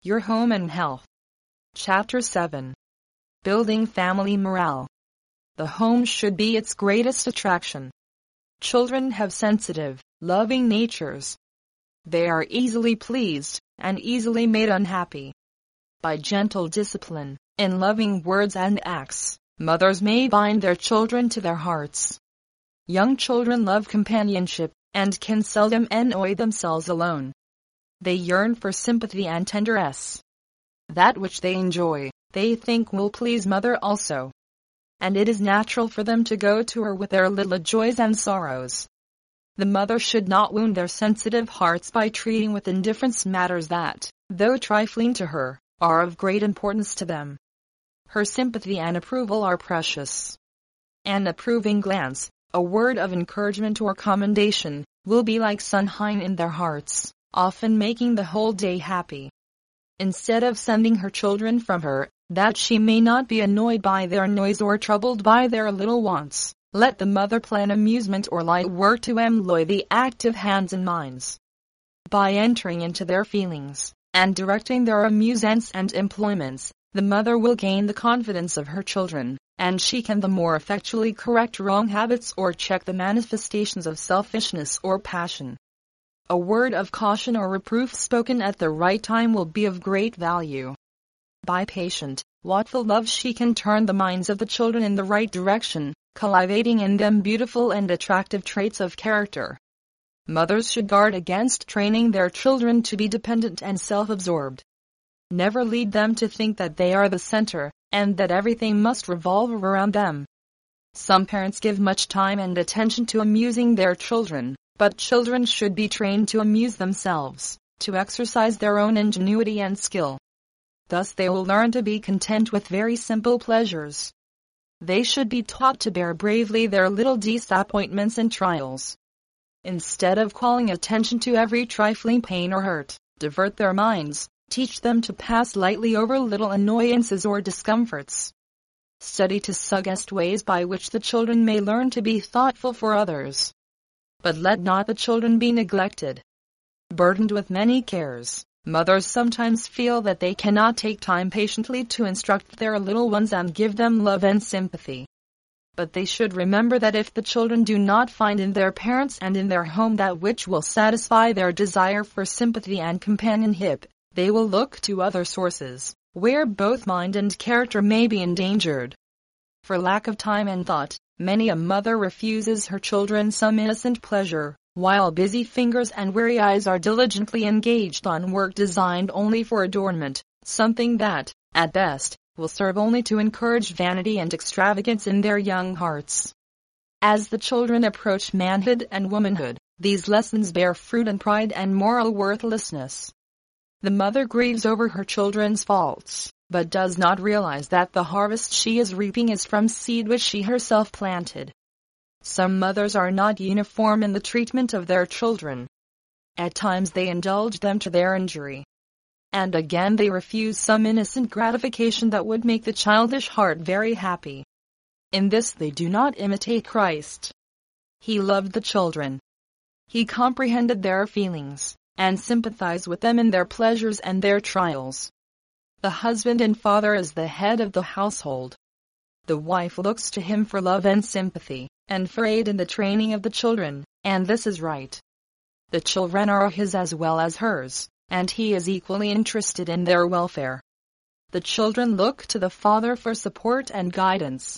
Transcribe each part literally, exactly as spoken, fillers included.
Your Home and Health. Chapter seven. Building Family Morale. The home should be its greatest attraction. Children have sensitive, loving natures. They are easily pleased, and easily made unhappy. By gentle discipline, in loving words and acts, mothers may bind their children to their hearts. Young children love companionship, and can seldom enjoy themselves alone. They yearn for sympathy and tenderness. That which they enjoy, they think will please mother also. And it is natural for them to go to her with their little joys and sorrows. The mother should not wound their sensitive hearts by treating with indifference matters that, though trifling to her, are of great importance to them. Her sympathy and approval are precious. An approving glance, a word of encouragement or commendation, will be like sunshine in their hearts, often making the whole day happy. Instead of sending her children from her, that she may not be annoyed by their noise or troubled by their little wants, let the mother plan amusement or light work to employ the active hands and minds. By entering into their feelings, and directing their amusements and employments, the mother will gain the confidence of her children, and she can the more effectually correct wrong habits or check the manifestations of selfishness or passion. A word of caution or reproof spoken at the right time will be of great value. By patient, watchful love she can turn the minds of the children in the right direction, cultivating in them beautiful and attractive traits of character. Mothers should guard against training their children to be dependent and self-absorbed. Never lead them to think that they are the center, and that everything must revolve around them. Some parents give much time and attention to amusing their children, but children should be trained to amuse themselves, to exercise their own ingenuity and skill. Thus they will learn to be content with very simple pleasures. They should be taught to bear bravely their little disappointments and trials. Instead of calling attention to every trifling pain or hurt, divert their minds, teach them to pass lightly over little annoyances or discomforts. Study to suggest ways by which the children may learn to be thoughtful for others. But let not the children be neglected. Burdened with many cares, mothers sometimes feel that they cannot take time patiently to instruct their little ones and give them love and sympathy. But they should remember that if the children do not find in their parents and in their home that which will satisfy their desire for sympathy and companionship, they will look to other sources, where both mind and character may be endangered. For lack of time and thought, many a mother refuses her children some innocent pleasure, while busy fingers and weary eyes are diligently engaged on work designed only for adornment, something that, at best, will serve only to encourage vanity and extravagance in their young hearts. As the children approach manhood and womanhood, these lessons bear fruit in pride and moral worthlessness. The mother grieves over her children's faults, but does not realize that the harvest she is reaping is from seed which she herself planted. Some mothers are not uniform in the treatment of their children. At times they indulge them to their injury. And again they refuse some innocent gratification that would make the childish heart very happy. In this they do not imitate Christ. He loved the children. He comprehended their feelings, and sympathized with them in their pleasures and their trials. The husband and father is the head of the household. The wife looks to him for love and sympathy, and for aid in the training of the children, and this is right. The children are his as well as hers, and he is equally interested in their welfare. The children look to the father for support and guidance.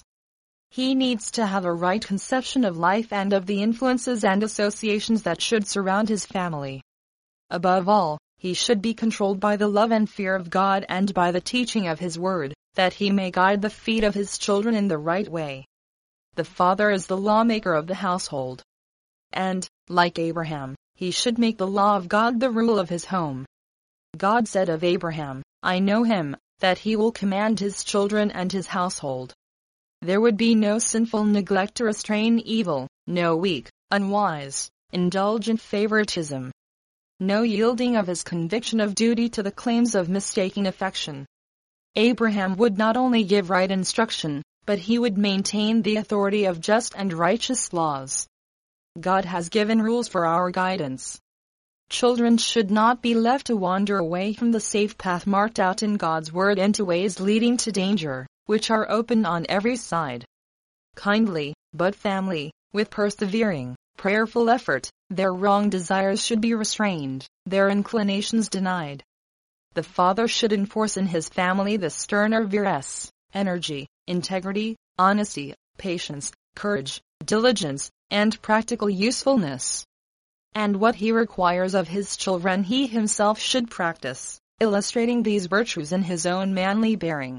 He needs to have a right conception of life and of the influences and associations that should surround his family. Above all, he should be controlled by the love and fear of God and by the teaching of his word, that he may guide the feet of his children in the right way. The father is the lawmaker of the household. And, like Abraham, he should make the law of God the rule of his home. God said of Abraham, "I know him, that he will command his children and his household." There would be no sinful neglect to restrain evil, no weak, unwise, indulgent favoritism. No yielding of his conviction of duty to the claims of mistaken affection. Abraham would not only give right instruction, but he would maintain the authority of just and righteous laws. God has given rules for our guidance. Children should not be left to wander away from the safe path marked out in God's Word into ways leading to danger, which are open on every side. Kindly, but family, with persevering, prayerful effort, their wrong desires should be restrained, their inclinations denied. The father should enforce in his family the sterner virus, energy, integrity, honesty, patience, courage, diligence, and practical usefulness. And what he requires of his children he himself should practice, illustrating these virtues in his own manly bearing.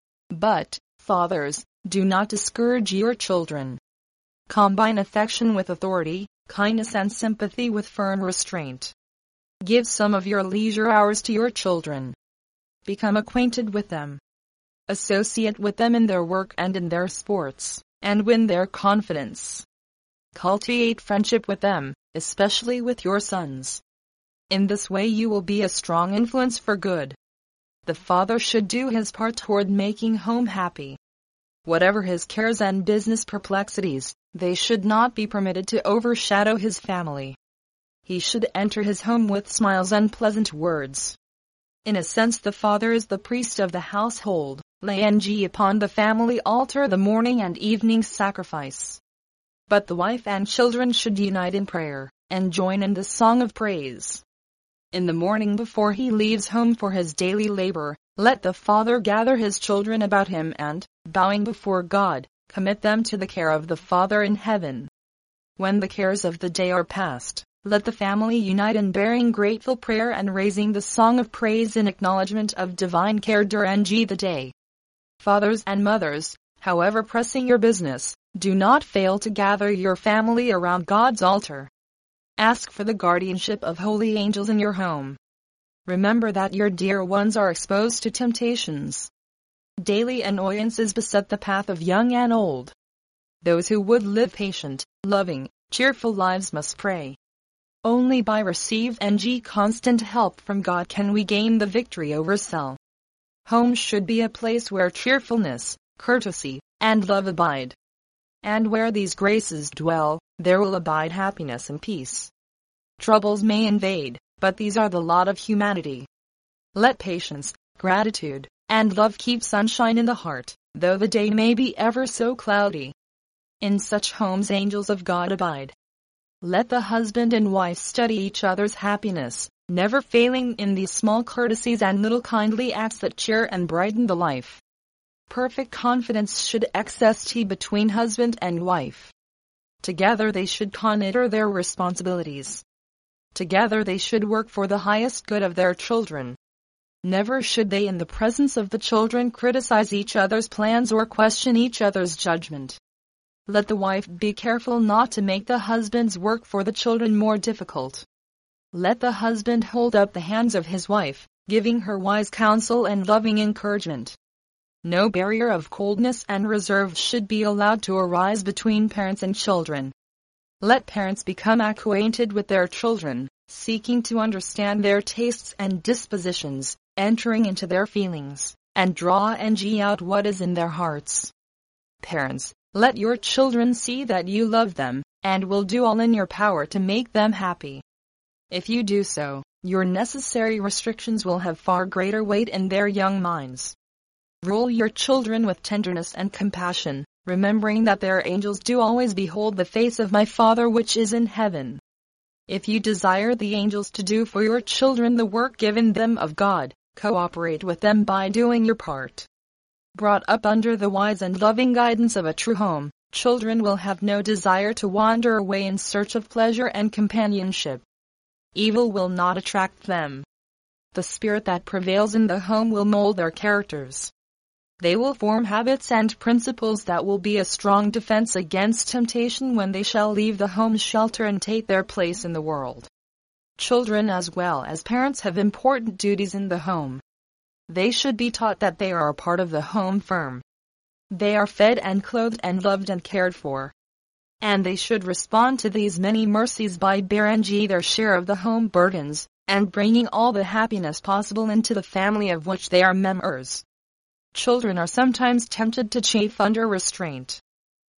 But, fathers, do not discourage your children. Combine affection with authority, kindness and sympathy with firm restraint. Give some of your leisure hours to your children. Become acquainted with them. Associate with them in their work and in their sports, and win their confidence. Cultivate friendship with them, especially with your sons. In this way you will be a strong influence for good. The father should do his part toward making home happy. Whatever his cares and business perplexities, they should not be permitted to overshadow his family. He should enter his home with smiles and pleasant words. In a sense, the father is the priest of the household, laying upon the family altar the morning and evening sacrifice. But the wife and children should unite in prayer, and join in the song of praise. In the morning before he leaves home for his daily labor, let the father gather his children about him and, bowing before God, commit them to the care of the Father in heaven. When the cares of the day are past, let the family unite in bearing grateful prayer and raising the song of praise in acknowledgement of divine care during the day. Fathers and mothers, however pressing your business, do not fail to gather your family around God's altar. Ask for the guardianship of holy angels in your home. Remember that your dear ones are exposed to temptations. Daily annoyances beset the path of young and old. Those who would live patient, loving, cheerful lives must pray. Only by receive and constant help from God can we gain the victory over self. Home should be a place where cheerfulness, courtesy, and love abide. And where these graces dwell, there will abide happiness and peace. Troubles may invade, but these are the lot of humanity. Let patience, gratitude, and love keep sunshine in the heart, though the day may be ever so cloudy. In such homes angels of God abide. Let the husband and wife study each other's happiness, never failing in these small courtesies and little kindly acts that cheer and brighten the life. Perfect confidence should exist between husband and wife. Together they should consider their responsibilities. Together they should work for the highest good of their children. Never should they in the presence of the children criticize each other's plans or question each other's judgment. Let the wife be careful not to make the husband's work for the children more difficult. Let the husband hold up the hands of his wife, giving her wise counsel and loving encouragement. No barrier of coldness and reserve should be allowed to arise between parents and children. Let parents become acquainted with their children, seeking to understand their tastes and dispositions, entering into their feelings, and draw and out what is in their hearts. Parents, let your children see that you love them, and will do all in your power to make them happy. If you do so, your necessary restrictions will have far greater weight in their young minds. Rule your children with tenderness and compassion, remembering that their angels do always behold the face of my Father which is in heaven. If you desire the angels to do for your children the work given them of God, cooperate with them by doing your part. Brought up under the wise and loving guidance of a true home, children will have no desire to wander away in search of pleasure and companionship. Evil will not attract them. The spirit that prevails in the home will mold their characters. They will form habits and principles that will be a strong defense against temptation when they shall leave the home's shelter and take their place in the world. Children as well as parents have important duties in the home. They should be taught that they are a part of the home firm. They are fed and clothed and loved and cared for. And they should respond to these many mercies by bearing their share of the home burdens, and bringing all the happiness possible into the family of which they are members. Children are sometimes tempted to chafe under restraint.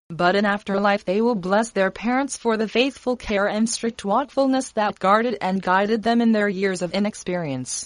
but in afterlife they will bless their parents for the faithful care and strict watchfulness that guarded and guided them in their years of inexperience.